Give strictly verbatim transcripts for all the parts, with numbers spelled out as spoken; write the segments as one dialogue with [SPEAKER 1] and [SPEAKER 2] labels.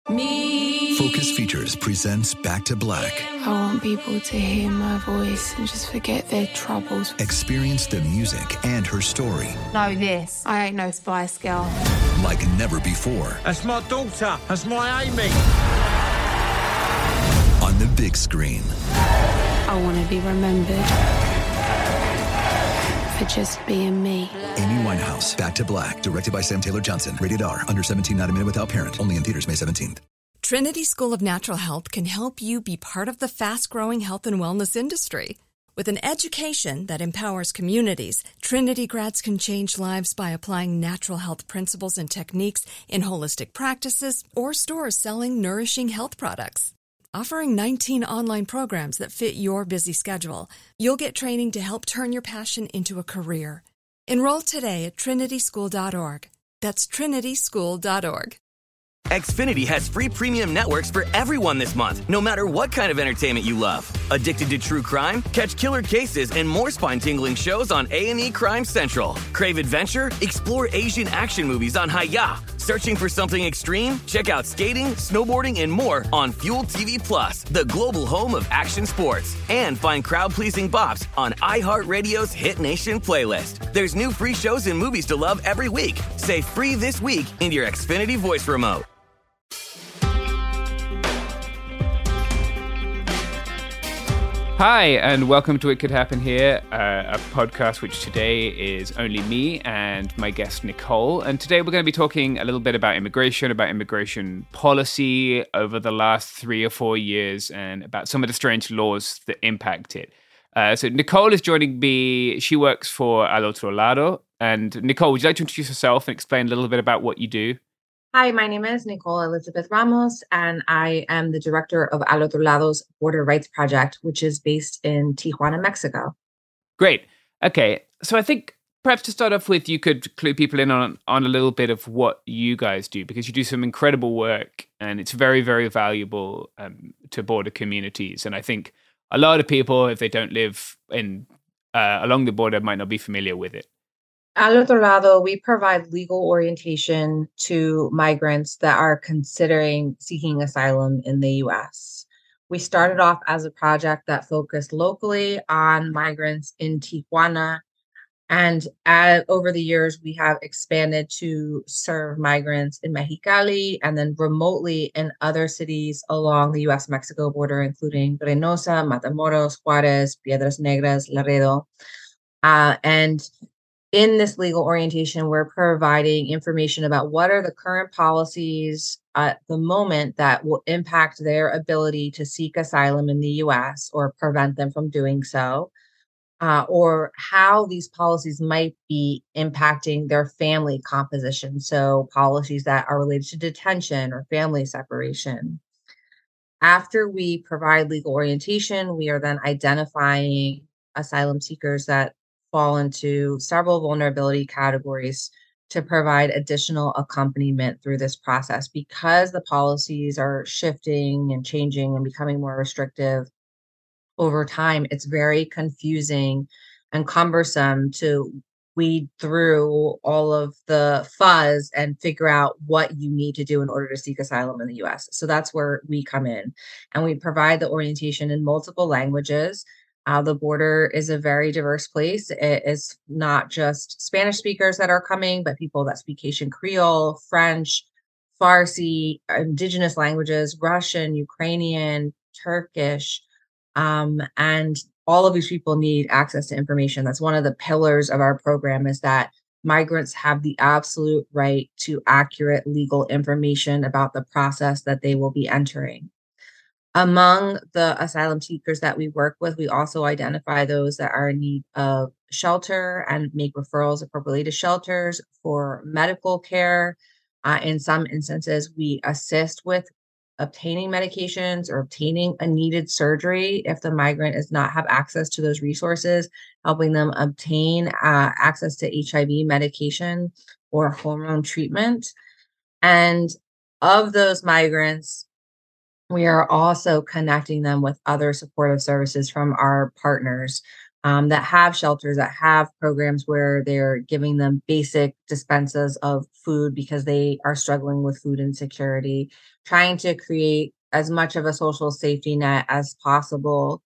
[SPEAKER 1] Me.
[SPEAKER 2] Focus Features presents Back to Black.
[SPEAKER 3] I want people to hear my voice and just forget their troubles.
[SPEAKER 2] Experience the music and her story.
[SPEAKER 3] Know this. I ain't no Spice Girl.
[SPEAKER 2] Like never before.
[SPEAKER 4] That's my daughter. That's my Amy.
[SPEAKER 2] On the big screen.
[SPEAKER 3] I want to be remembered for just being me.
[SPEAKER 2] Amy Winehouse, Back to Black, directed by Sam Taylor Johnson. Rated R, under seventeen, not a minute without parent. Only in theaters May seventeenth.
[SPEAKER 5] Trinity School of Natural Health can help you be part of the fast-growing health and wellness industry. With an education that empowers communities, Trinity grads can change lives by applying natural health principles and techniques in holistic practices or stores selling nourishing health products. Offering nineteen online programs that fit your busy schedule, you'll get training to help turn your passion into a career. Enroll today at trinity school dot org. That's trinity school dot org.
[SPEAKER 6] Xfinity has free premium networks for everyone this month, no matter what kind of entertainment you love. Addicted to true crime? Catch killer cases and more spine-tingling shows on A and E Crime Central. Crave adventure? Explore Asian action movies on Hayya. Searching for something extreme? Check out skating, snowboarding, and more on Fuel T V Plus, the global home of action sports. And find crowd-pleasing bops on iHeartRadio's Hit Nation playlist. There's new free shows and movies to love every week. Say free this week in your Xfinity voice remote.
[SPEAKER 7] Hi, and welcome to It Could Happen Here, uh, a podcast which today is only me and my guest Nicole. And today we're going to be talking a little bit about immigration, about immigration policy over the last three or four years, and about some of the strange laws that impact it. Uh, so Nicole is joining me. She works for Al Otro Lado. And Nicole, would you like to introduce yourself and explain a little bit about what you do?
[SPEAKER 8] Hi, my name is Nicole Elizabeth Ramos, and I am the director of Al Otro Lado's Border Rights Project, which is based in Tijuana, Mexico.
[SPEAKER 7] Great. Okay. So I think perhaps to start off with, you could clue people in on, on a little bit of what you guys do, because you do some incredible work and it's very, very valuable um, to border communities. And I think a lot of people, if they don't live in uh, along the border, might not be familiar with it.
[SPEAKER 8] Al Otro Lado, we provide legal orientation to migrants that are considering seeking asylum in the U S. We started off as a project that focused locally on migrants in Tijuana. And as, over the years, we have expanded to serve migrants in Mexicali and then remotely in other cities along the U S Mexico border, including Reynosa, Matamoros, Juarez, Piedras Negras, Laredo. Uh, and In this legal orientation, we're providing information about what are the current policies at the moment that will impact their ability to seek asylum in the U S or prevent them from doing so, uh, or how these policies might be impacting their family composition. So policies that are related to detention or family separation. After we provide legal orientation, we are then identifying asylum seekers that fall into several vulnerability categories to provide additional accompaniment through this process. Because the policies are shifting and changing and becoming more restrictive over time, it's very confusing and cumbersome to weed through all of the fuzz and figure out what you need to do in order to seek asylum in the U S. So that's where we come in, and we provide the orientation in multiple languages. Uh, the border is a very diverse place. It is not just Spanish speakers that are coming, but people that speak Haitian Creole, French, Farsi, indigenous languages, Russian, Ukrainian, Turkish. Um, and all of these people need access to information. That's one of the pillars of our program, is that migrants have the absolute right to accurate legal information about the process that they will be entering. Among the asylum seekers that we work with, we also identify those that are in need of shelter and make referrals appropriately to shelters for medical care. Uh, in some instances, we assist with obtaining medications or obtaining a needed surgery if the migrant does not have access to those resources, helping them obtain uh, access to H I V medication or hormone treatment. And of those migrants, we are also connecting them with other supportive services from our partners. um, that have shelters, that have programs where they're giving them basic dispenses of food because they are struggling with food insecurity, trying to create as much of a social safety net as possible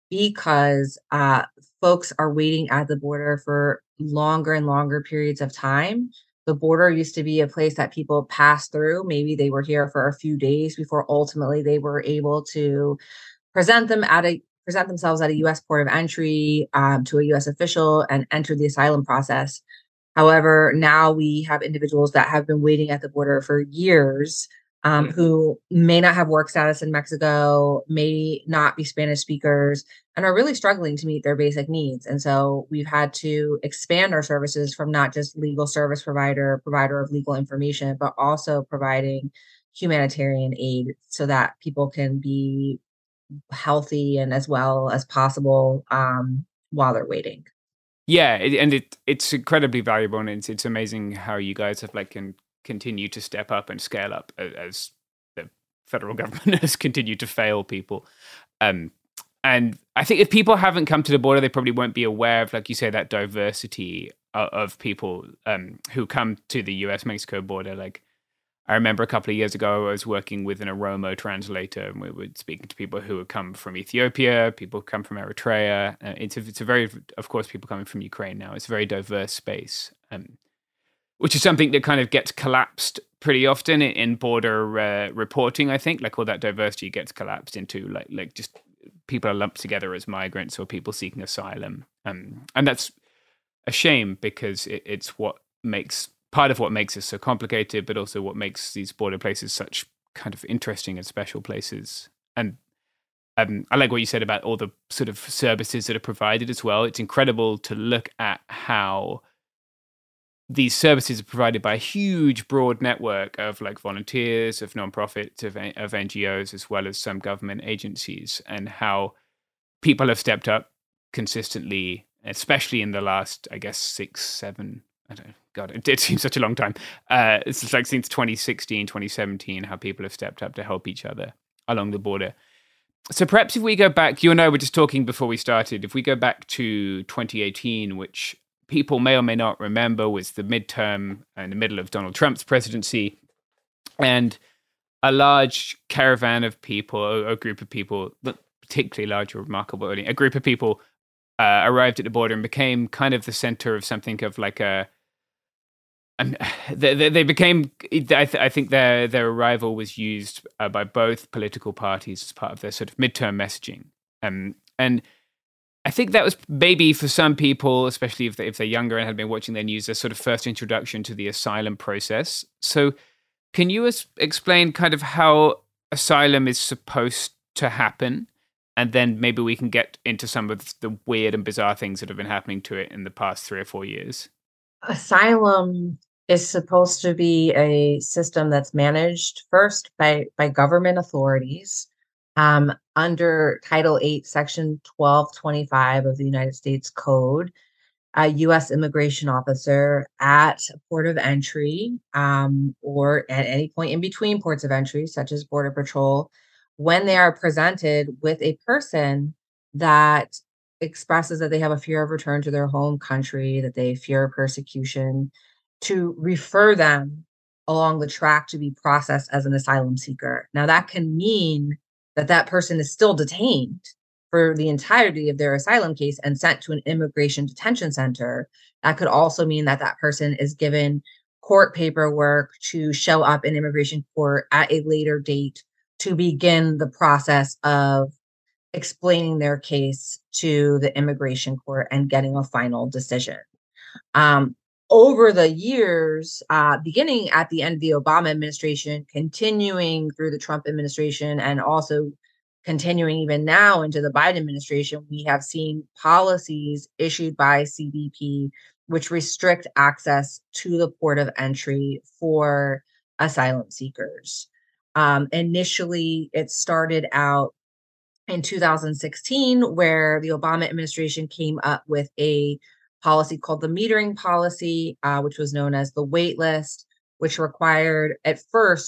[SPEAKER 8] because uh, folks are waiting at the border for longer and longer periods of time. The border used to be a place that people passed through. Maybe they were here for a few days before ultimately they were able to present them at a present themselves at a U S port of entry um, to a U S official and enter the asylum process. However, now we have individuals that have been waiting at the border for years um, who may not have work status in Mexico, may not be Spanish speakers, and are really struggling to meet their basic needs. And so we've had to expand our services from not just legal service provider, provider of legal information, but also providing humanitarian aid so that people can be healthy and as well as possible um, while they're waiting.
[SPEAKER 7] Yeah, it, and it it's incredibly valuable, and it's it's amazing how you guys have like can continue to step up and scale up as, as the federal government has continued to fail people. Um, and I think if people haven't come to the border, they probably won't be aware of, like you say, that diversity of, of people um, who come to the U S Mexico border. Like I remember a couple of years ago, I was working with an Oromo translator, and we were speaking to people who had come from Ethiopia, people who come from Eritrea. Uh, it's, a, it's a very, of course, people coming from Ukraine now. It's a very diverse space, um, which is something that kind of gets collapsed pretty often in, in border uh, reporting, I think. Like all that diversity gets collapsed into like like just people are lumped together as migrants or people seeking asylum. Um, and that's a shame because it, it's what makes... part of what makes it so complicated, but also what makes these border places such kind of interesting and special places. And um, I like what you said about all the sort of services that are provided as well. It's incredible to look at how these services are provided by a huge, broad network of like volunteers, of nonprofits, of, of N G Os, as well as some government agencies, and how people have stepped up consistently, especially in the last, I guess, six, seven, I don't know, God, it, it seems such a long time. Uh, it's like since twenty sixteen, twenty seventeen, how people have stepped up to help each other along the border. So perhaps if we go back, you and I were just talking before we started, if we go back to twenty eighteen, which people may or may not remember was the midterm in the middle of Donald Trump's presidency, and a large caravan of people, a, a group of people, not particularly large or remarkable, a group of people uh, arrived at the border and became kind of the center of something of like a And they, they, they became, I, th- I think their their arrival was used uh, by both political parties as part of their sort of midterm messaging. Um, and I think that was maybe for some people, especially if, they, if they're younger and had been watching their news, their sort of first introduction to the asylum process. So can you as- explain kind of how asylum is supposed to happen? And then maybe we can get into some of the weird and bizarre things that have been happening to it in the past three or four years.
[SPEAKER 8] Asylum is supposed to be a system that's managed first by, by government authorities um, under Title eight, Section twelve twenty-five of the United States Code. A U S immigration officer at a port of entry um, or at any point in between ports of entry, such as Border Patrol, when they are presented with a person that expresses that they have a fear of return to their home country, that they fear persecution, to refer them along the track to be processed as an asylum seeker. Now, that can mean that that person is still detained for the entirety of their asylum case and sent to an immigration detention center. That could also mean that that person is given court paperwork to show up in immigration court at a later date to begin the process of explaining their case to the immigration court and getting a final decision. Um, over the years, uh, beginning at the end of the Obama administration, continuing through the Trump administration, and also continuing even now into the Biden administration, we have seen policies issued by C B P which restrict access to the port of entry for asylum seekers. Um, initially, it started out in two thousand sixteen, where the Obama administration came up with a policy called the metering policy, uh, which was known as the wait list, which required at first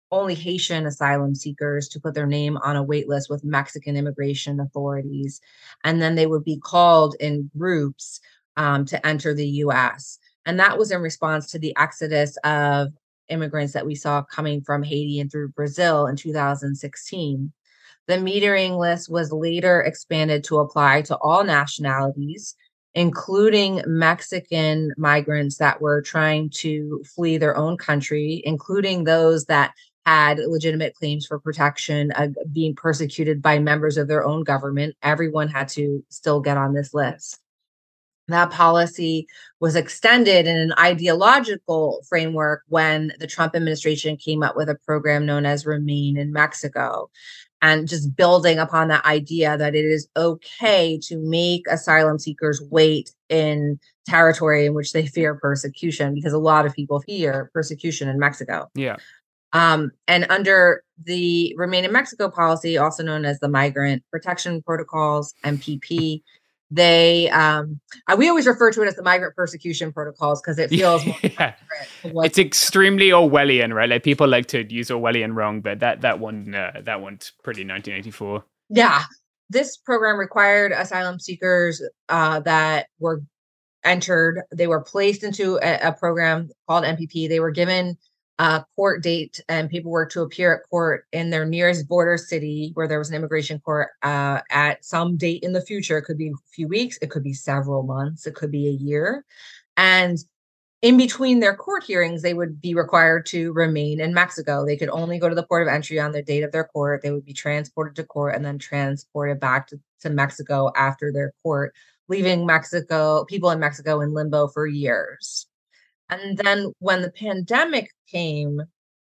[SPEAKER 8] only Haitian asylum seekers to put their name on a wait list with Mexican immigration authorities. And then they would be called in groups um, to enter the U S. And that was in response to the exodus of immigrants that we saw coming from Haiti and through Brazil in two thousand sixteen. The metering list was later expanded to apply to all nationalities, including Mexican migrants that were trying to flee their own country, including those that had legitimate claims for protection, uh, being persecuted by members of their own government. Everyone had to still get on this list. That policy was extended in an ideological framework when the Trump administration came up with a program known as Remain in Mexico. And just building upon that idea that it is okay to make asylum seekers wait in territory in which they fear persecution, because a lot of people fear persecution in Mexico.
[SPEAKER 7] Yeah.
[SPEAKER 8] Um, and under the Remain in Mexico policy, also known as the Migrant Protection Protocols, M P P, they um, we always refer to it as the Migrant Persecution Protocols because it feels more
[SPEAKER 7] yeah. It's extremely Orwellian, right? Like people like to use Orwellian wrong, but that that one uh, that one's pretty nineteen eighty-four.
[SPEAKER 8] Yeah, this program required asylum seekers uh, that were entered. They were placed into a, a program called M P P. They were given a court date and paperwork to appear at court in their nearest border city where there was an immigration court uh, at some date in the future. It could be a few weeks. It could be several months. It could be a year. And in between their court hearings, they would be required to remain in Mexico. They could only go to the port of entry on the date of their court. They would be transported to court and then transported back to, to Mexico after their court, leaving Mexico, people in Mexico in limbo for years. And then when the pandemic came,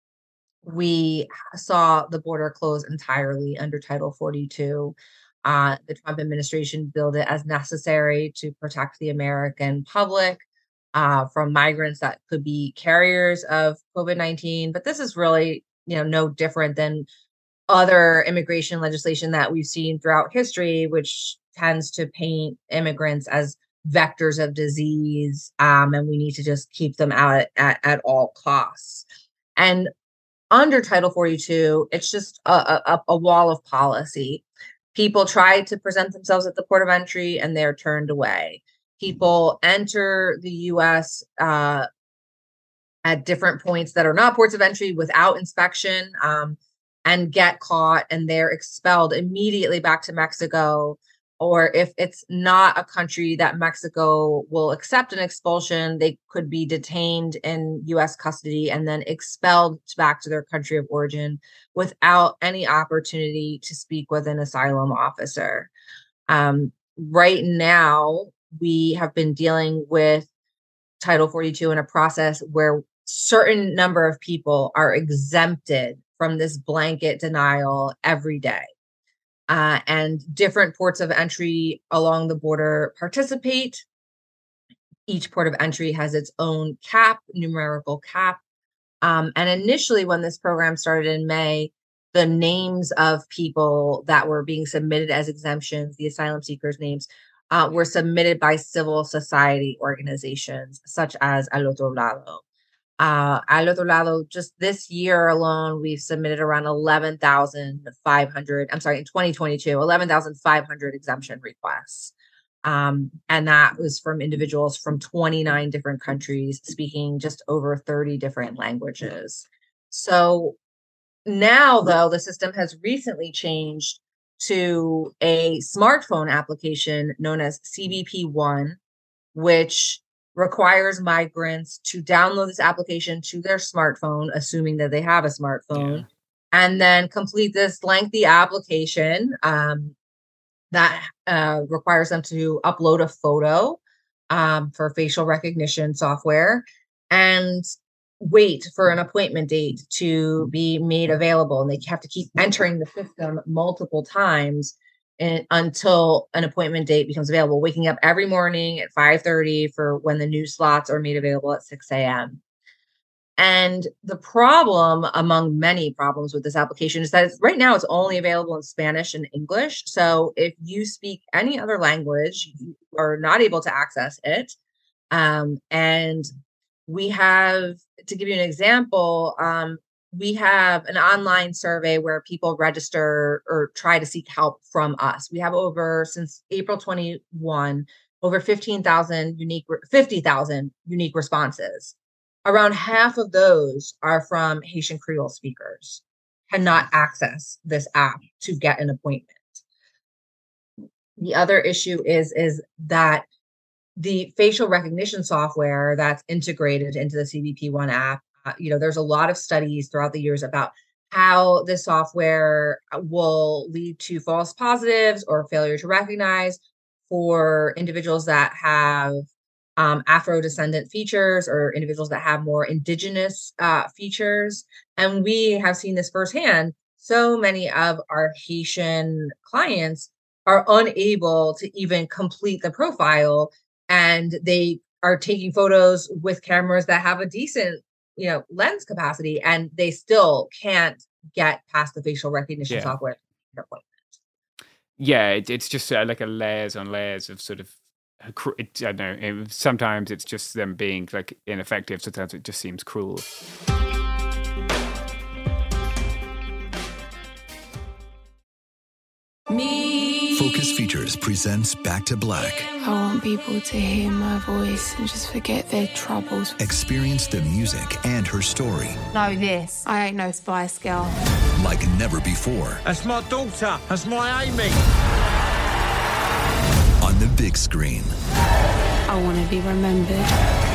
[SPEAKER 8] we saw the border close entirely under Title forty-two. Uh, the Trump administration billed it as necessary to protect the American public uh, from migrants that could be carriers of COVID nineteen. But this is really, you know, no different than other immigration legislation that we've seen throughout history, which tends to paint immigrants as vectors of disease, um, and we need to just keep them out at, at, at all costs. And under Title forty-two, it's just a, a, a wall of policy. People try to present themselves at the port of entry and they're turned away. People enter the U S uh, at different points that are not ports of entry without inspection um, and get caught, and they're expelled immediately back to Mexico. Or if it's not a country that Mexico will accept an expulsion, they could be detained in U S custody and then expelled back to their country of origin without any opportunity to speak with an asylum officer. Um, right now, we have been dealing with Title forty-two in a process where certain number of people are exempted from this blanket denial every day. Uh, and different ports of entry along the border participate. Each port of entry has its own cap, numerical cap. Um, and initially, when this program started in May, the names of people that were being submitted as exemptions, the asylum seekers' names, uh, were submitted by civil society organizations such as Al Otro Lado. Uh, Al Otro Lado, just this year alone, we've submitted around eleven thousand five hundred, I'm sorry, in twenty twenty-two, eleven thousand five hundred exemption requests. Um, and that was from individuals from twenty-nine different countries speaking just over thirty different languages. So now, though, the system has recently changed to a smartphone application known as C B P one, which requires migrants to download this application to their smartphone, assuming that they have a smartphone, yeah. and then complete this lengthy application um, that uh, requires them to upload a photo um, for facial recognition software and wait for an appointment date to be made available. And they have to keep entering the system multiple times And, until an appointment date becomes available, waking up every morning at five thirty for when the new slots are made available at six a.m. And the problem, among many problems with this application, is that it's, right now it's only available in Spanish and English. So if you speak any other language, you are not able to access it. Um, and we have, to give you an example, um, we have an online survey where people register or try to seek help from us. We have over, since April twenty-first, over fifteen thousand unique, fifty thousand unique responses. Around half of those are from Haitian Creole speakers, cannot access this app to get an appointment. The other issue is, is that the facial recognition software that's integrated into the C B P one app, uh, you know, there's a lot of studies throughout the years about how the software will lead to false positives or failure to recognize for individuals that have um, Afro-descendant features or individuals that have more indigenous uh, features. And we have seen this firsthand. So many of our Haitian clients are unable to even complete the profile, and they are taking photos with cameras that have a decent, you know, lens capacity, and they still can't get past the facial recognition
[SPEAKER 7] Yeah.
[SPEAKER 8] software.
[SPEAKER 7] Yeah, it, it's just uh, like a layers on layers of sort of, it, I don't know, it, sometimes it's just them being like ineffective, sometimes it just seems cruel.
[SPEAKER 3] Me.
[SPEAKER 2] Focus Features presents Back to Black.
[SPEAKER 3] I want people to hear my voice and just forget their troubles.
[SPEAKER 2] Experience the music and her story
[SPEAKER 3] Know this. I ain't no Spice Girl.
[SPEAKER 2] like never before
[SPEAKER 4] That's my daughter. That's my Amy.
[SPEAKER 2] on the big screen.
[SPEAKER 3] I want to be remembered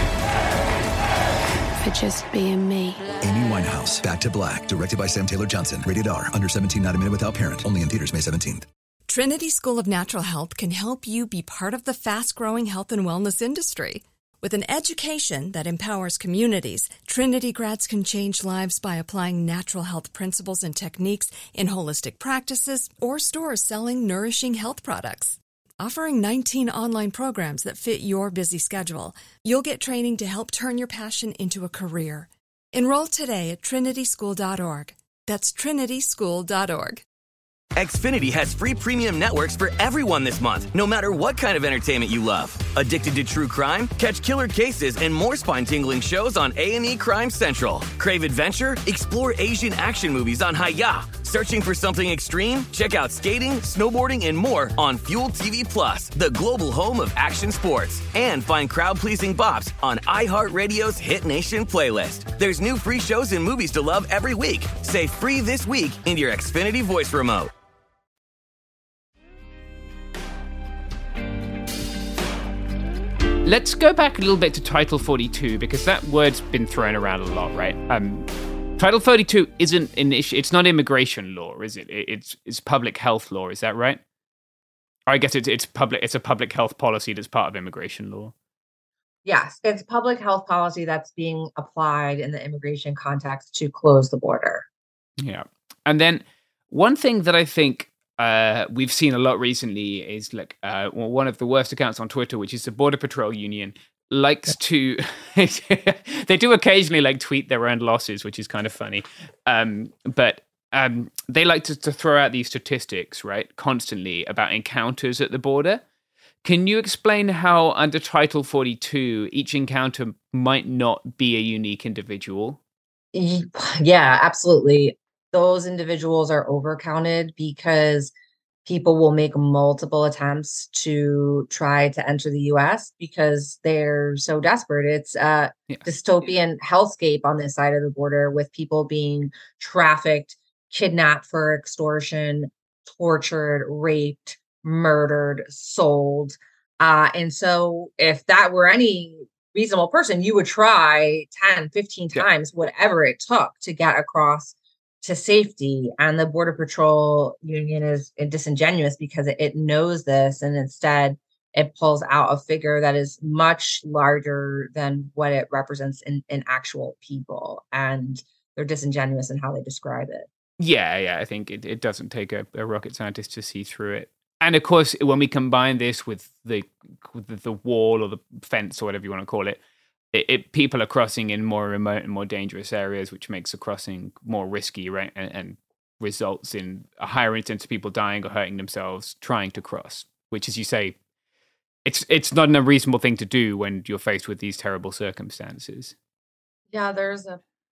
[SPEAKER 3] for just being me.
[SPEAKER 2] Amy Winehouse, Back to Black, directed by Sam Taylor Johnson. Rated R, under seventeen, not a minute without parent. Only in theaters May seventeenth.
[SPEAKER 5] Trinity School of Natural Health can help you be part of the fast-growing health and wellness industry. With an education that empowers communities, Trinity grads can change lives by applying natural health principles and techniques in holistic practices or stores selling nourishing health products. Offering nineteen online programs that fit your busy schedule, you'll get training to help turn your passion into a career. Enroll today at trinity school dot org. That's trinity school dot org.
[SPEAKER 6] Xfinity has free premium networks for everyone this month, no matter what kind of entertainment you love. Addicted to true crime? Catch killer cases and more spine-tingling shows on A and E Crime Central. Crave adventure? Explore Asian action movies on Hi-Ya. Searching for something extreme? Check out skating, snowboarding, and more on Fuel T V Plus, the global home of action sports. And find crowd-pleasing bops on iHeartRadio's Hit Nation playlist. There's new free shows and movies to love every week. Say free this week in your Xfinity voice remote.
[SPEAKER 7] Let's go back a little bit to Title forty-two, because that word's been thrown around a lot, right? Um, Title forty-two isn't an issue. It's not immigration law, is it? It's it's public health law. Is that right? Or I guess it's it's public. It's a public health policy that's part of immigration law.
[SPEAKER 8] Yes, it's public health policy that's being applied in the immigration context to close the border.
[SPEAKER 7] Yeah, and then one thing that I think uh, we've seen a lot recently is like uh, well, one of the worst accounts on Twitter, which is the Border Patrol Union, likes to they do occasionally like tweet their own losses, which is kind of funny, um but um they like to, to throw out these statistics, right, constantly about encounters at the border. Can you explain how under Title forty-two each encounter might not be a unique individual?
[SPEAKER 8] Yeah, absolutely. Those individuals are overcounted because people will make multiple attempts to try to enter the U S because they're so desperate. It's a
[SPEAKER 7] Yeah.
[SPEAKER 8] dystopian hellscape on this side of the border, with people being trafficked, kidnapped for extortion, tortured, raped, murdered, sold. Uh, and so if that were any reasonable person, you would try ten, fifteen
[SPEAKER 7] Yeah.
[SPEAKER 8] times, whatever it took to get across to safety. And the Border Patrol Union is disingenuous because it, it knows this, and instead it pulls out a figure that is much larger than what it represents in, in actual people. And they're disingenuous in how they describe it.
[SPEAKER 7] Yeah, yeah, I think it, it doesn't take a, a rocket scientist to see through it. And of course, when we combine this with the with the, the wall or the fence or whatever you want to call it, it, it people are crossing in more remote and more dangerous areas, which makes the crossing more risky, right? And, and results in a higher incidence of people dying or hurting themselves trying to cross, which, as you say, it's it's not an unreasonable thing to do when you're faced with these terrible circumstances.
[SPEAKER 8] Yeah, there's a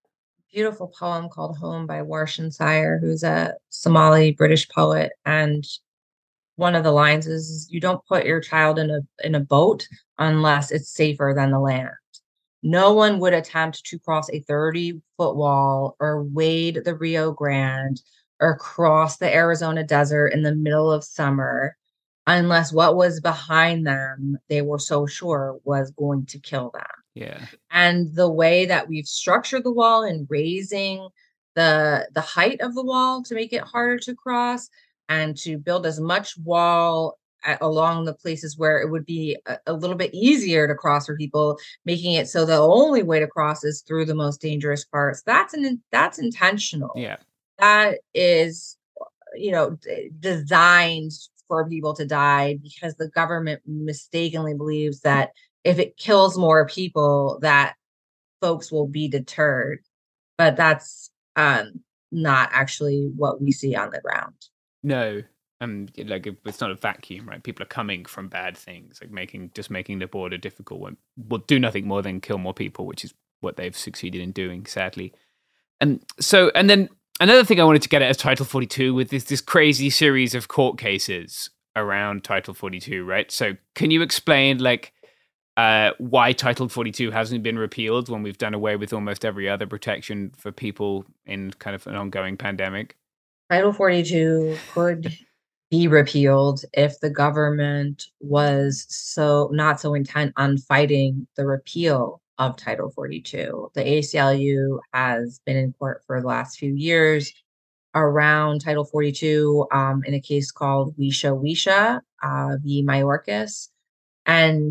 [SPEAKER 8] beautiful poem called Home by Warshan Sire, who's a Somali British poet. And one of the lines is, you don't put your child in a in a boat unless it's safer than the land. No one would attempt to cross a thirty foot wall or wade the Rio Grande or cross the Arizona desert in the middle of summer unless what was behind them they were so sure was going to kill them.
[SPEAKER 7] Yeah.
[SPEAKER 8] And the way that we've structured the wall and raising the the height of the wall to make it harder to cross and to build as much wall a- along the places where it would be a, a little bit easier to cross for people, making it so the only way to cross is through the most dangerous parts. That's an that's intentional.
[SPEAKER 7] Yeah.
[SPEAKER 8] That is, you know, d- designed for people to die because the government mistakenly believes that if it kills more people, that folks will be deterred. But that's um, not actually what we see on the ground.
[SPEAKER 7] No. Um, like it's not a vacuum, right? People are coming from bad things, like making just making the border difficult will, will do nothing more than kill more people, which is what they've succeeded in doing, sadly. And so, and then another thing I wanted to get at is Title forty-two with this this crazy series of court cases around Title forty-two, right? So, can you explain like uh, why Title forty-two hasn't been repealed when we've done away with almost every other protection for people in kind of an ongoing pandemic?
[SPEAKER 8] Title forty-two could be repealed if the government was so not so intent on fighting the repeal of Title forty-two. The A C L U has been in court for the last few years around Title forty-two um, in a case called Wisha Wisha uh, v. Mayorkas. And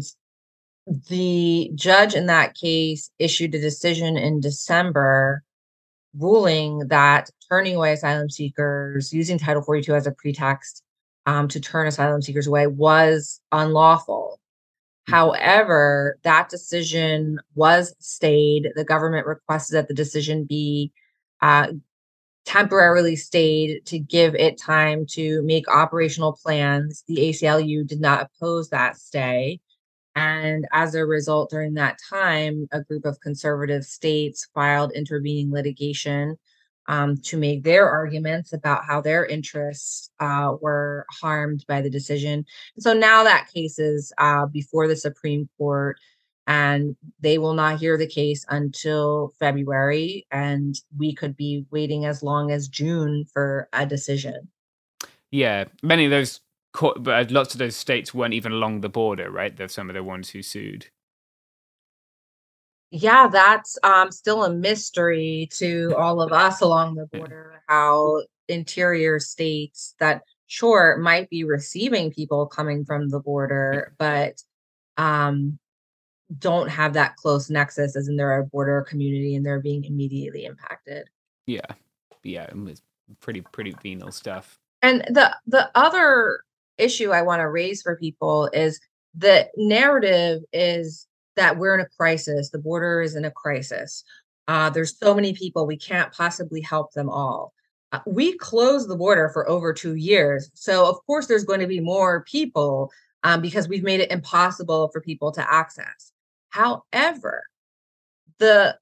[SPEAKER 8] the judge in that case issued a decision in December ruling that turning away asylum seekers, using Title forty-two as a pretext um, to turn asylum seekers away was unlawful. However, that decision was stayed. The government requested that the decision be uh, temporarily stayed to give it time to make operational plans. The A C L U did not oppose that stay. And as a result, during that time, a group of conservative states filed intervening litigation um, to make their arguments about how their interests uh, were harmed by the decision. And so now that case is uh, before the Supreme Court, and they will not hear the case until February. And we could be waiting as long as June for a decision.
[SPEAKER 7] Yeah, many of those, court, but lots of those states weren't even along the border, right? They're some of the ones who sued.
[SPEAKER 8] Yeah, that's um, still a mystery to all of us along the border, how interior states that, sure, might be receiving people coming from the border, but um, don't have that close nexus as in they're a border community and they're being immediately impacted.
[SPEAKER 7] Yeah, yeah, it's pretty, pretty venal stuff.
[SPEAKER 8] And the the other issue I want to raise for people is the narrative is that we're in a crisis. The border is in a crisis. Uh, there's so many people, we can't possibly help them all. Uh, we closed the border for over two years. So of course there's going to be more people um, because we've made it impossible for people to access. However, the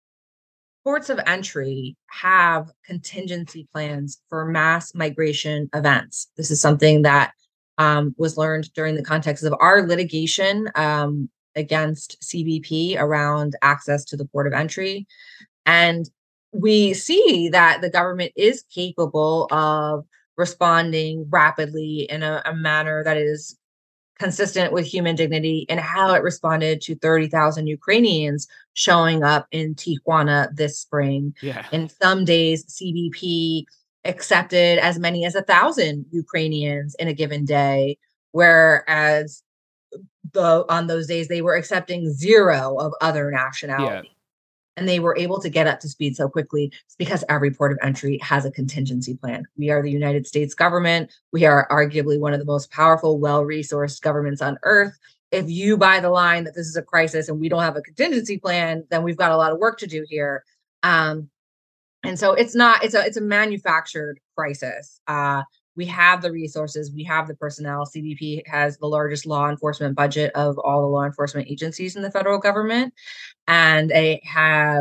[SPEAKER 8] ports of entry have contingency plans for mass migration events. This is something that um, was learned during the context of our litigation um, against C B P around access to the port of entry. And we see that the government is capable of responding rapidly in a, a manner that is consistent with human dignity, and how it responded to thirty thousand Ukrainians showing up in Tijuana this spring.
[SPEAKER 7] Yeah.
[SPEAKER 8] In some days, C B P accepted as many as a thousand Ukrainians in a given day, whereas the on those days they were accepting zero of other nationalities. Yeah. And they were able to get up to speed so quickly because every port of entry has a contingency plan. We are the United States government. We are arguably one of the most powerful, well-resourced governments on earth. If you buy the line that this is a crisis and we don't have a contingency plan, then we've got a lot of work to do here. Um, and so it's not, it's a, it's a manufactured crisis. Uh, we have the resources, we have the personnel. C B P has the largest law enforcement budget of all the law enforcement agencies in the federal government. And they have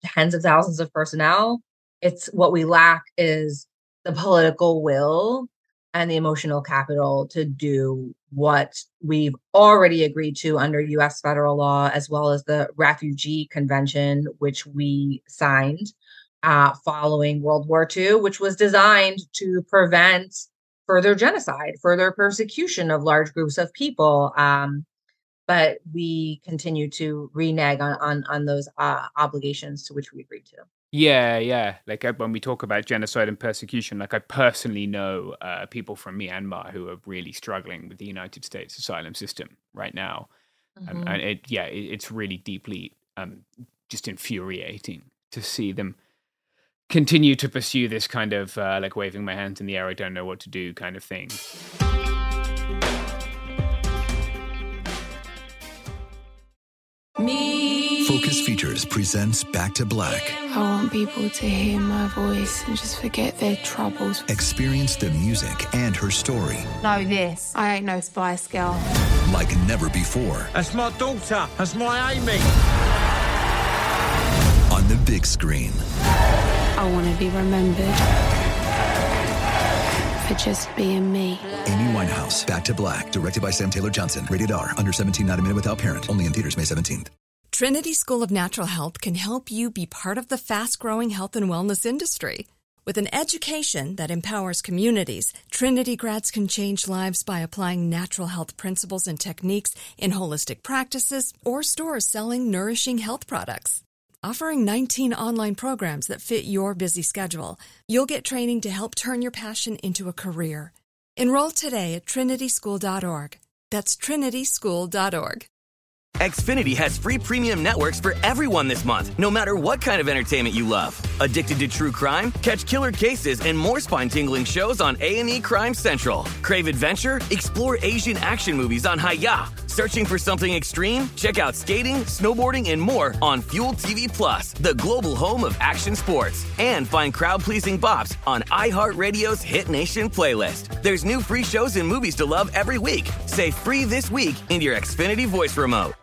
[SPEAKER 8] tens of thousands of personnel. It's what we lack is the political will and the emotional capital to do what we've already agreed to under U S federal law, as well as the Refugee Convention, which we signed uh, following World War Two, which was designed to prevent further genocide, further persecution of large groups of people. Um, but we continue to renege on, on, on those uh, obligations to which we agreed to.
[SPEAKER 7] Yeah, yeah. Like uh, when we talk about genocide and persecution, like I personally know uh, people from Myanmar who are really struggling with the United States asylum system right now.
[SPEAKER 8] Mm-hmm.
[SPEAKER 7] Um, and it, yeah, it, it's really deeply um, just infuriating to see them continue to pursue this kind of uh, like waving my hands in the air, I don't know what to do kind of thing.
[SPEAKER 3] Me.
[SPEAKER 2] Focus Features presents Back to Black.
[SPEAKER 3] I want people to hear my voice and just forget their troubles.
[SPEAKER 2] Experience the music and her story
[SPEAKER 3] Know this. I ain't no Spice Girl.
[SPEAKER 2] like never before
[SPEAKER 4] That's my daughter. That's my Amy.
[SPEAKER 2] on the big screen.
[SPEAKER 3] I want to be remembered for just being me.
[SPEAKER 2] Amy Winehouse, Back to Black, directed by Sam Taylor Johnson. Rated R, under seventeen, not a minute without parent. Only in theaters May seventeenth.
[SPEAKER 5] Trinity School of Natural Health can help you be part of the fast-growing health and wellness industry. With an education that empowers communities, Trinity grads can change lives by applying natural health principles and techniques in holistic practices or stores selling nourishing health products. Offering nineteen online programs that fit your busy schedule, you'll get training to help turn your passion into a career. Enroll today at trinity school dot org. That's trinity school dot org.
[SPEAKER 6] Xfinity has free premium networks for everyone this month, no matter what kind of entertainment you love. Addicted to true crime? Catch killer cases and more spine-tingling shows on A and E Crime Central. Crave adventure? Explore Asian action movies on Hi-Ya. Searching for something extreme? Check out skating, snowboarding, and more on Fuel T V Plus, the global home of action sports. And find crowd-pleasing bops on iHeartRadio's Hit Nation playlist. There's new free shows and movies to love every week. Say free this week in your Xfinity voice remote.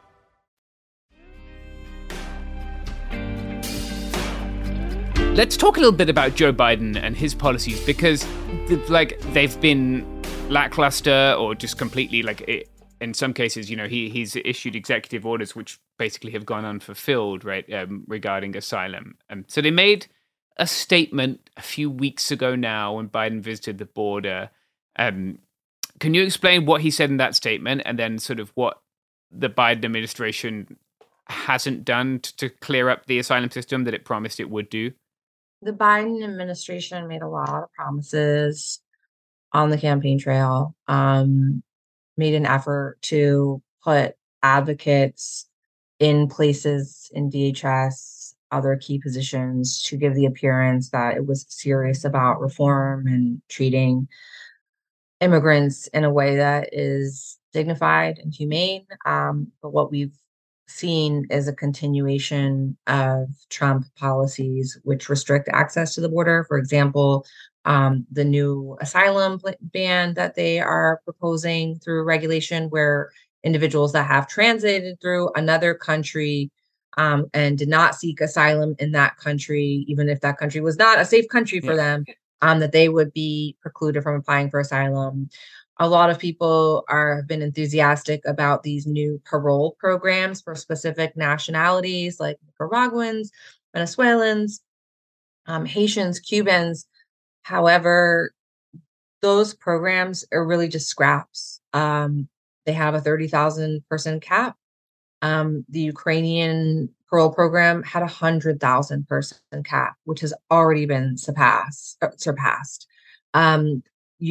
[SPEAKER 7] Let's talk a little bit about Joe Biden and his policies, because like they've been lackluster or just completely like it, in some cases, you know, he he's issued executive orders which basically have gone unfulfilled, right, um, regarding asylum. And so they made a statement a few weeks ago now when Biden visited the border. Um, can you explain what he said in that statement and then sort of what the Biden administration hasn't done to, to clear up the asylum system that it promised it would do?
[SPEAKER 8] The Biden administration made a lot of promises on the campaign trail, um, made an effort to put advocates in places in D H S, other key positions, to give the appearance that it was serious about reform and treating immigrants in a way that is dignified and humane. Um, but what we've seen is a continuation of Trump policies which restrict access to the border. For example, um, the new asylum ban that they are proposing through regulation, where individuals that have transited through another country um, and did not seek asylum in that country, even if that country was not a safe country for them, um, that they would be precluded from applying for asylum. A lot of people are have been enthusiastic about these new parole programs for specific nationalities like Nicaraguans, Venezuelans, um, Haitians, Cubans. However, those programs are really just scraps. Um, they have a thirty thousand person cap. Um, the Ukrainian parole program had a one hundred thousand person cap, which has already been surpassed. Uh, surpassed. Um,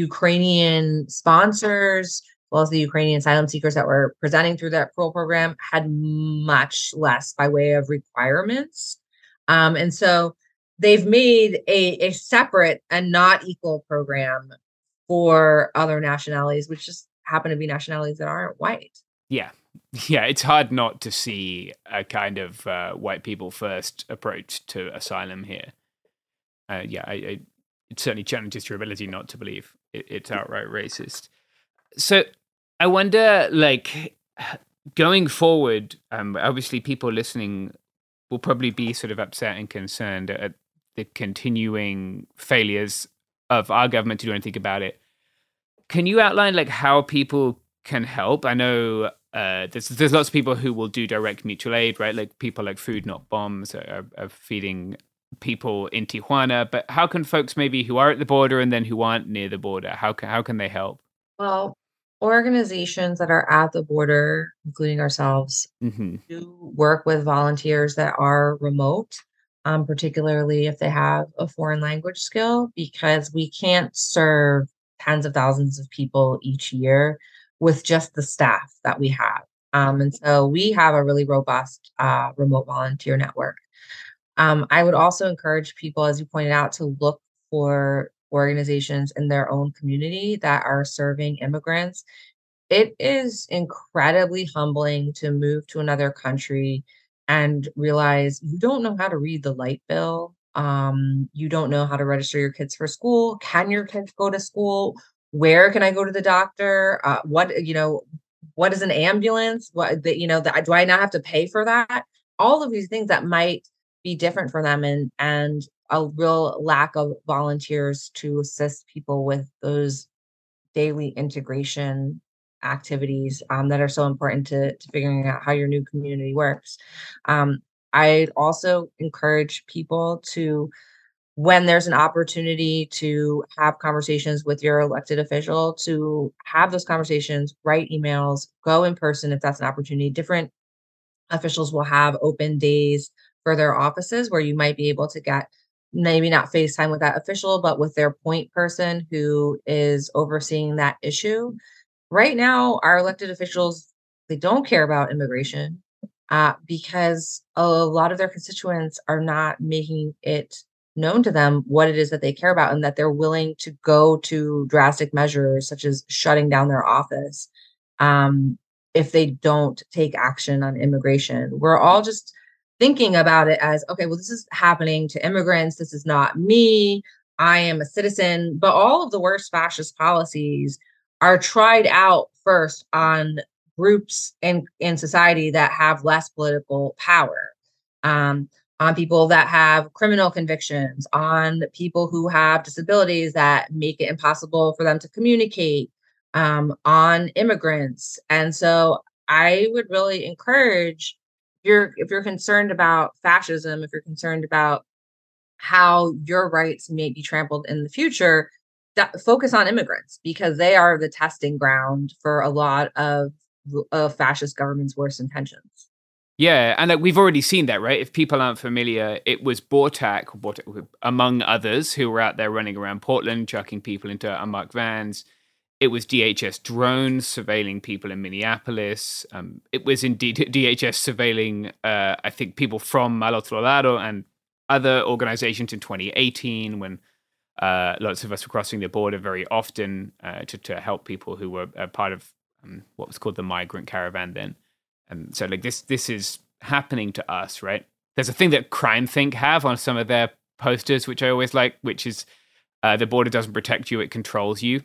[SPEAKER 8] Ukrainian sponsors, as well as the Ukrainian asylum seekers that were presenting through that parole program, had much less by way of requirements. Um, and so they've made a, a separate and not equal program for other nationalities, which just happen to be nationalities that aren't white.
[SPEAKER 7] Yeah. Yeah, it's hard not to see a kind of uh, white people first approach to asylum here. Uh, yeah, I, I, it certainly challenges your ability not to believe it, it's outright racist. So I wonder, like, going forward, um, obviously people listening will probably be sort of upset and concerned at the continuing failures of our government to do anything about it. Can you outline like how people can help? I know uh, there's there's lots of people who will do direct mutual aid, right? Like people like Food Not Bombs are, are feeding people in Tijuana. But how can folks maybe who are at the border and then who aren't near the border, how can how can they help?
[SPEAKER 8] Well, organizations that are at the border, including ourselves,
[SPEAKER 7] Mm-hmm.
[SPEAKER 8] do work with volunteers that are remote, um, particularly if they have a foreign language skill, because we can't serve tens of thousands of people each year with just the staff that we have. Um, and so we have a really robust uh, remote volunteer network. Um, I would also encourage people, as you pointed out, to look for organizations in their own community that are serving immigrants. It is incredibly humbling to move to another country and realize you don't know how to read the light bill. Um, you don't know how to register your kids for school. Can your kids go to school? Where can I go to the doctor? Uh, what, you know, what is an ambulance? What, the, you know, the, do I not have to pay for that? All of these things that might be different for them, and and a real lack of volunteers to assist people with those daily integration activities um, that are so important to, to figuring out how your new community works. Um, I'd also encourage people to, when there's an opportunity to have conversations with your elected official, to have those conversations, write emails, go in person if that's an opportunity. Different officials will have open days for their offices where you might be able to get maybe not FaceTime with that official, but with their point person who is overseeing that issue. Right now, our elected officials, they don't care about immigration uh, because a lot of their constituents are not making it known to them what it is that they care about, and that they're willing to go to drastic measures such as shutting down their office um, if they don't take action on immigration. We're all just thinking about it as, okay, well, this is happening to immigrants. This is not me. I am a citizen. But all of the worst fascist policies are tried out first on groups in, in society that have less political power, um, on people that have criminal convictions, on people who have disabilities that make it impossible for them to communicate, um, on immigrants. And so I would really encourage, you're if you're concerned about fascism, if you're concerned about how your rights may be trampled in the future, that, focus on immigrants, because they are the testing ground for a lot of, of fascist government's worst intentions.
[SPEAKER 7] Yeah, and like, we've already seen that, right? If people aren't familiar, it was BORTAC, among others, who were out there running around Portland, chucking people into unmarked vans. It was D H S drones surveilling people in Minneapolis. Um, it was indeed D H S surveilling, uh, I think, people from Al Otro Lado and other organizations in twenty eighteen, when uh, lots of us were crossing the border very often uh, to, to help people who were uh, part of um, what was called the migrant caravan then. And so like this this is happening to us, right? There's a thing that Crime Think have on some of their posters, which I always like, which is uh, the border doesn't protect you, it controls you.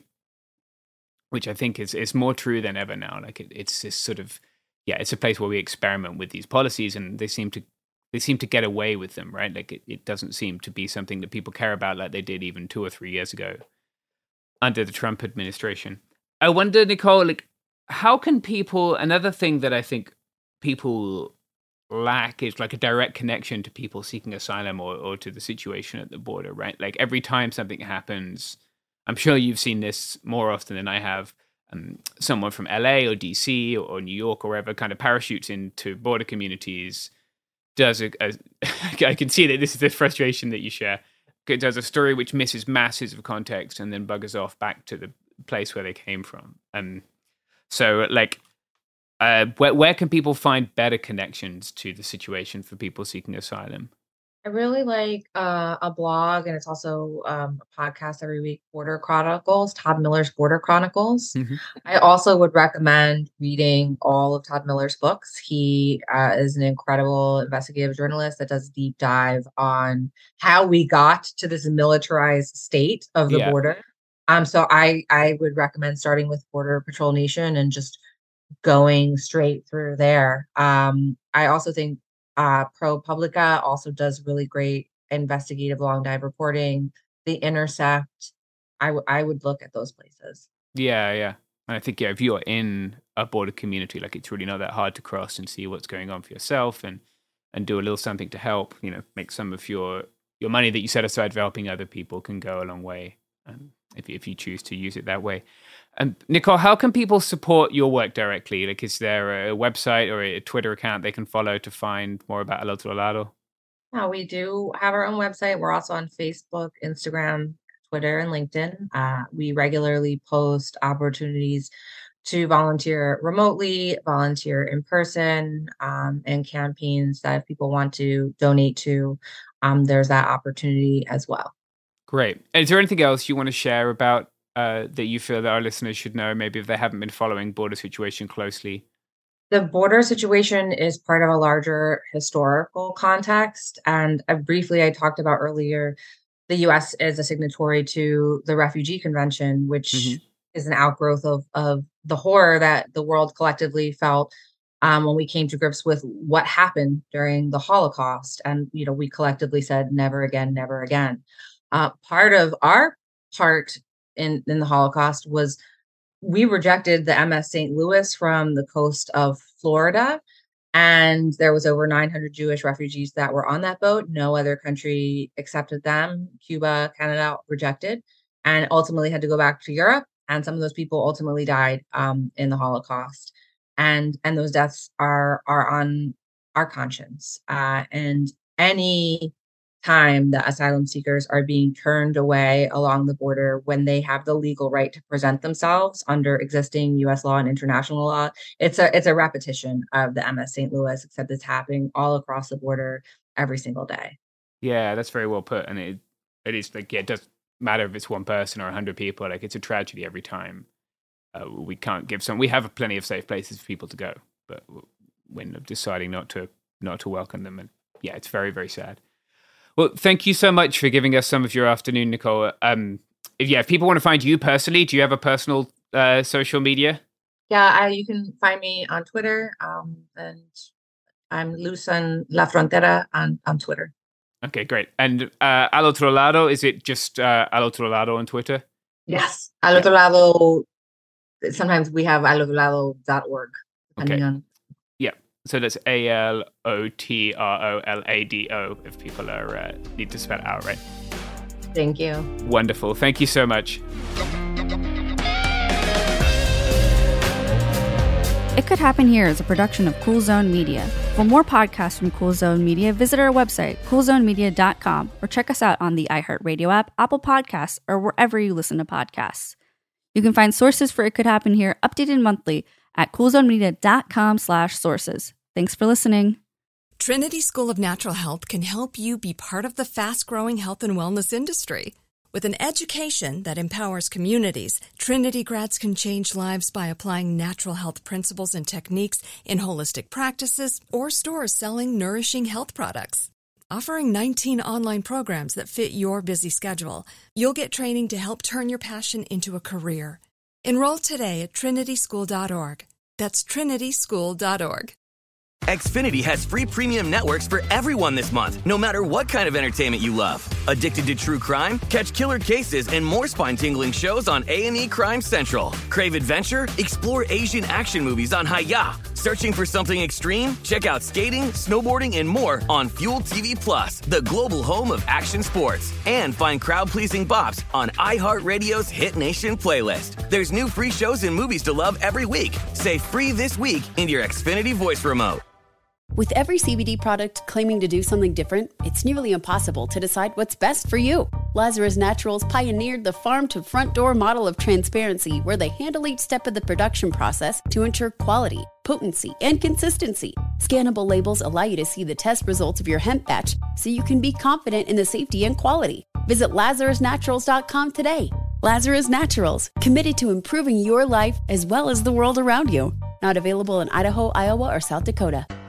[SPEAKER 7] Which I think is is more true than ever now. Like it, it's this sort of, yeah, it's a place where we experiment with these policies, and they seem to they seem to get away with them, right? Like it, it doesn't seem to be something that people care about like they did even two or three years ago under the Trump administration. I wonder, Nicole, like how can people? Another thing that I think people lack is like a direct connection to people seeking asylum or or to the situation at the border, right? Like every time something happens, I'm sure you've seen this more often than I have. Um, someone from L A or D C or, or New York or wherever kind of parachutes into border communities, does a, a I can see that this is the frustration that you share. It does a story which misses masses of context and then buggers off back to the place where they came from. Um, so like, uh, where, where can people find better connections to the situation for people seeking asylum?
[SPEAKER 8] I really like uh, a blog, and it's also um, a podcast every week, Border Chronicles, Todd Miller's Border Chronicles.
[SPEAKER 7] Mm-hmm.
[SPEAKER 8] I also would recommend reading all of Todd Miller's books. He uh, is an incredible investigative journalist that does a deep dive on how we got to this militarized state of the
[SPEAKER 7] Yeah.
[SPEAKER 8] border. Um, so I, I would recommend starting with Border Patrol Nation and just going straight through there. Um, I also think Uh, ProPublica also does really great investigative long dive reporting. The Intercept, I, w- I would look at those places.
[SPEAKER 7] Yeah, yeah. And I think, yeah, if you're in a border community, like it's really not that hard to cross and see what's going on for yourself and, and do a little something to help, you know, make some of your, your money that you set aside for helping other people can go a long way um, if, if you choose to use it that way. And Nicole, how can people support your work directly? Like, is there a website or a Twitter account they can follow to find more about Al Otro Lado?
[SPEAKER 8] Yeah, we do have our own website. We're also on Facebook, Instagram, Twitter, and LinkedIn. Uh, we regularly post opportunities to volunteer remotely, volunteer in person, um, and campaigns that if people want to donate to, um, there's that opportunity as well.
[SPEAKER 7] Great. And is there anything else you want to share about uh, that you feel that our listeners should know, maybe if they haven't been following border situation closely?
[SPEAKER 8] The border situation is part of a larger historical context. And uh, briefly, I talked about earlier, the U S is a signatory to the Refugee Convention, which mm-hmm. is an outgrowth of, of the horror that the world collectively felt um, when we came to grips with what happened during the Holocaust. And, you know, we collectively said, never again, never again. Uh, part of our part in, in the Holocaust was we rejected the M S Saint Louis from the coast of Florida, and there was over nine hundred Jewish refugees that were on that boat. No other country accepted them. Cuba, Canada rejected, and ultimately had to go back to Europe. And some of those people ultimately died um, in the Holocaust, and and those deaths are are on our conscience. Uh, and any time that asylum seekers are being turned away along the border when they have the legal right to present themselves under existing U S law and international law, it's a it's a repetition of the M S Saint Louis, except it's happening all across the border every single day.
[SPEAKER 7] Yeah, that's very well put. And it it is like, yeah, it doesn't matter if it's one person or a hundred people. Like, it's a tragedy every time. Uh, we can't give some. We have plenty of safe places for people to go, but when deciding not to not to welcome them, and yeah, it's very very sad. Well, thank you so much for giving us some of your afternoon, Nicole. Um, if, yeah, if people want to find you personally, do you have a personal uh, social media?
[SPEAKER 8] Yeah, I, you can find me on Twitter, um, and I'm Luzon La Frontera on, on Twitter.
[SPEAKER 7] Okay, great. And uh, Al Otro Lado, is it just uh, Al Otro Lado on Twitter?
[SPEAKER 8] Yes, Al Otro Lado. Sometimes we have al otro lado dot org, depending
[SPEAKER 7] okay.
[SPEAKER 8] on.
[SPEAKER 7] Yeah. So that's A L O T R O L A D O if people are uh, need to spell it out, right?
[SPEAKER 8] Thank you.
[SPEAKER 7] Wonderful. Thank you so much.
[SPEAKER 1] It Could Happen Here is a production of Cool Zone Media. For more podcasts from Cool Zone Media, visit our website, cool zone media dot com, or check us out on the iHeartRadio app, Apple Podcasts, or wherever you listen to podcasts. You can find sources for It Could Happen Here updated monthly at cool zone media dot com slash sources. Thanks for listening.
[SPEAKER 5] Trinity School of Natural Health can help you be part of the fast-growing health and wellness industry. With an education that empowers communities, Trinity grads can change lives by applying natural health principles and techniques in holistic practices or stores selling nourishing health products. Offering nineteen online programs that fit your busy schedule, you'll get training to help turn your passion into a career. Enroll today at trinity school dot org. That's trinity school dot org.
[SPEAKER 6] Xfinity has free premium networks for everyone this month, no matter what kind of entertainment you love. Addicted to true crime? Catch killer cases and more spine-tingling shows on A and E Crime Central. Crave adventure? Explore Asian action movies on Hi-Ya. Searching for something extreme? Check out skating, snowboarding, and more on Fuel T V Plus, the global home of action sports. And find crowd-pleasing bops on iHeartRadio's Hit Nation playlist. There's new free shows and movies to love every week. Say free this week in your Xfinity voice remote.
[SPEAKER 9] With every C B D product claiming to do something different, it's nearly impossible to decide what's best for you. Lazarus Naturals pioneered the farm-to-front-door model of transparency, where they handle each step of the production process to ensure quality, potency, and consistency. Scannable labels allow you to see the test results of your hemp batch, so you can be confident in the safety and quality. Visit lazarus naturals dot com today. Lazarus Naturals, committed to improving your life as well as the world around you. Not available in Idaho, Iowa, or South Dakota.